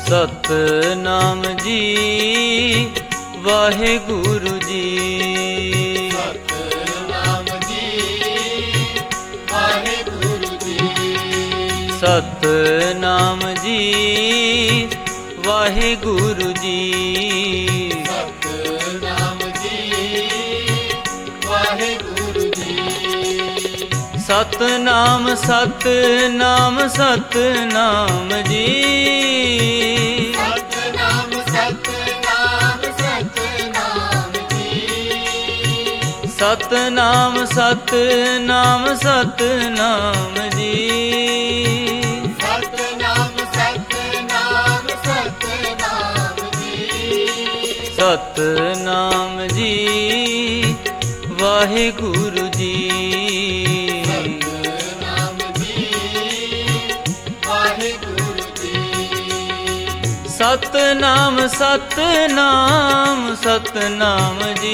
ਸਤਿਨਾਮ ਜੀ ਵਾਹਿਗੁਰੂ ਜੀ। ਸਤਿਨਾਮ ਜੀ ਵਾਹਿਗੁਰੂ ਜੀ। ਸਤਿਨਾਮ ਜੀ ਵਾਹਿਗੁਰੂ ਜੀ। ਸਤਿਨਾਮ ਜੀ ਵਾਹਿਗੁਰੂ ਜੀ। ਸਤਿਨਾਮ ਸਤਿਨਾਮ ਸਤਿਨਾਮ ਜੀ। ਸਤਿਨਾਮ ਸਤਿਨਾਮ ਸਤਿਨਾਮ ਜੀ। ਸਤਿਨਾਮ ਸਤਿਨਾਮ ਸਤਿਨਾਮ ਜੀ। ਸਤਿਨਾਮ ਸਤਿਨਾਮ ਸਤਿਨਾਮ ਜੀ। ਸਤਿਨਾਮ ਜੀ ਵਾਹਿਗੁਰੂ ਜੀ। ਸਤਿਨਾਮ ਜੀ ਵਾਹਿਗੁਰੂ ਜੀ। ਸਤਿਨਾਮ ਸਤਿਨਾਮ ਸਤਿਨਾਮ ਜੀ।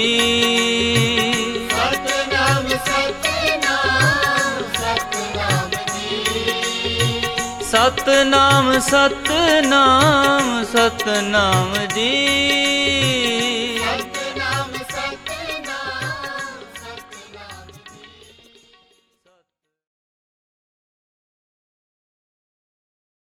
ਸਤਿਨਾਮ ਸਤਿਨਾਮ ਸਤਿਨਾਮ ਜੀ। ਸਤਿਨਾਮ ਸਤਿਨਾਮ ਸਤਿਨਾਮ ਜੀ।